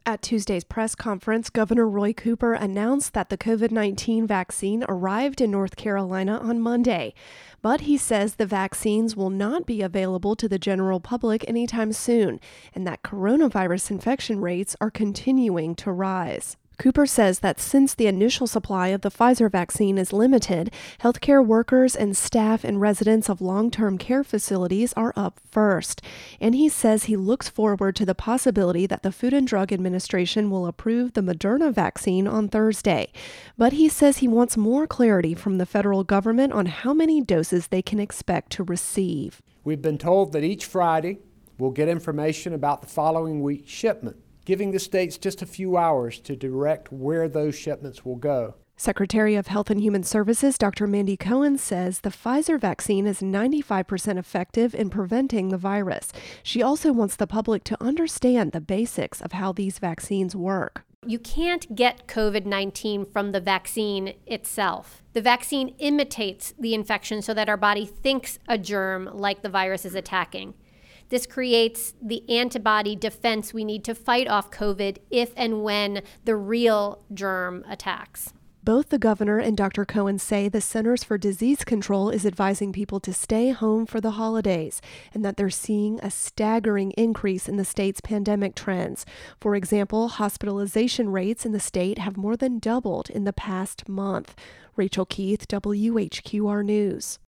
At Tuesday's press conference, Governor Roy Cooper announced that the COVID-19 vaccine arrived in North Carolina on Monday. But he says the vaccines will not be available to the general public anytime soon, and that coronavirus infection rates are continuing to rise. Cooper says that since the initial supply of the Pfizer vaccine is limited, healthcare workers and staff and residents of long-term care facilities are up first. And he says he looks forward to the possibility that the Food and Drug Administration will approve the Moderna vaccine on Thursday. But he says he wants more clarity from the federal government on how many doses they can expect to receive. We've been told that each Friday we'll get information about the following week's shipment, giving the states just a few hours to direct where those shipments will go. Secretary of Health and Human Services Dr. Mandy Cohen says the Pfizer vaccine is 95% effective in preventing the virus. She also wants the public to understand the basics of how these vaccines work. You can't get COVID-19 from the vaccine itself. The vaccine imitates the infection so that our body thinks a germ like the virus is attacking. This creates the antibody defense we need to fight off COVID if and when the real germ attacks. Both the governor and Dr. Cohen say the Centers for Disease Control is advising people to stay home for the holidays and that they're seeing a staggering increase in the state's pandemic trends. For example, hospitalization rates in the state have more than doubled in the past month. Rachel Keith, WHQR News.